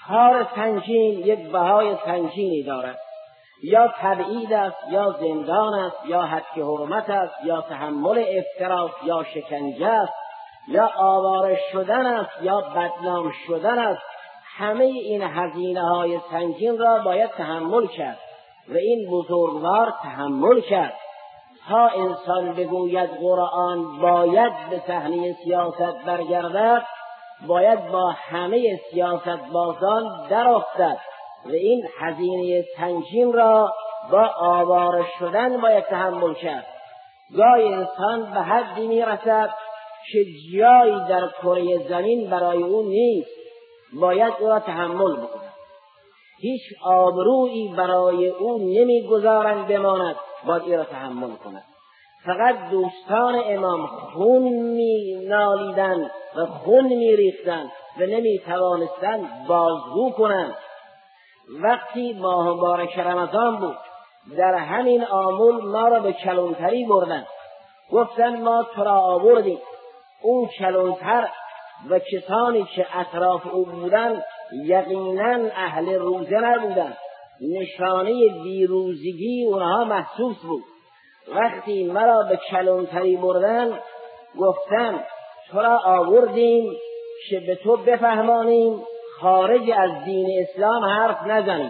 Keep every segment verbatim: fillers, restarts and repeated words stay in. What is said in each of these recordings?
کار سنگین یک بهای سنگینی دارد، یا تبعید است، یا زندان است، یا حد حرمت است، یا تحمل افتراس، یا شکنجه است، یا آواره شدن است، یا بدنام شدن است. همه این هزینه های سنگین را باید تحمل کرد و این بزرگوار تحمل کرد. تا انسان بگوید قرآن باید به صحنه سیاست برگردد، باید با همه سیاست بازان در افتد و این هزینه سنگین را با آواره شدن باید تحمل کرد. گاهی انسان به حدی میرسد که جایی در کره زمین برای او نیست، باید او را تحمل بکند. هیچ آبرویی برای او نمیگذارند بماند، باید او را تحمل کند. فقط دوستان امام خون می نالیدند و خون می ریختند و نمی توانستند بازگو کنند. وقتی ماه مبارک رمضان بود، در همین آمل ما را به کلانتری بردند، گفتند ما تو را آوردیم. اون کلانتر و کسانی که اطراف او بودند یقینا اهل روزه نبودند، نشانه بیروزگی اونها محسوس بود. وقتی مرا به کلانتری بردن گفتن تو را آوردیم که به تو بفهمانیم خارج از دین اسلام حرف نزنیم.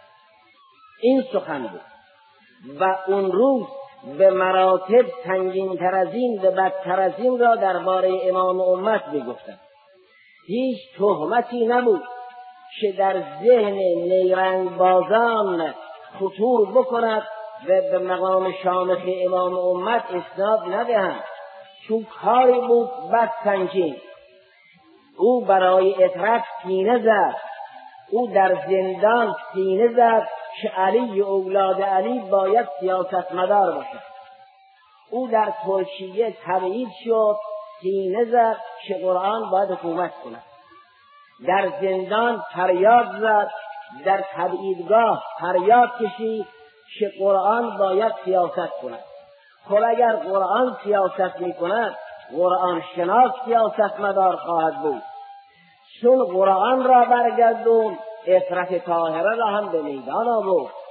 این سخن بود و اون روز به مراتب سنگین تر از این و بدتر از این را درباره امام امت بگفتند. هیچ تهمتی نبود که در ذهن نیرنگ بازان خطور بکند و به مقام شامخ امام امت اسناد ندهند، چون کاری بود بد سنگین. او برای اطرت سینه زد، او در زندان سینه زد که علی اولاد علی باید سیاستمدار باشد. او در ترکیه تبعید شد، سینه زد که قرآن باید حکومت کند. در زندان فریاد زد، در تبعیدگاه فریاد کشید که قرآن باید سیاست کند. خب اگر قرآن سیاست می کند، قرآن شناس سیاست مدار خواهد بود. چون قرآن را برگردون، اطرت طاهره را هم به میدان آورد.